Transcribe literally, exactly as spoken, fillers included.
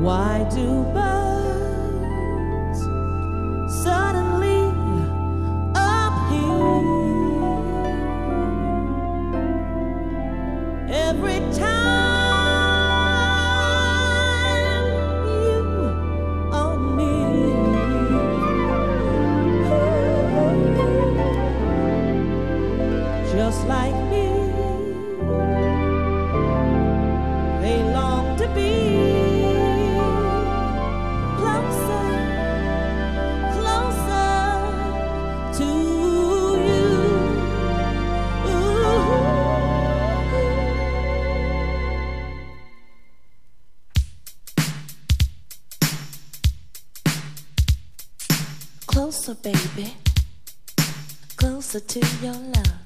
Why do birds suddenly appear every time you are near? Just like me, they long to be closer, baby, closer to your love.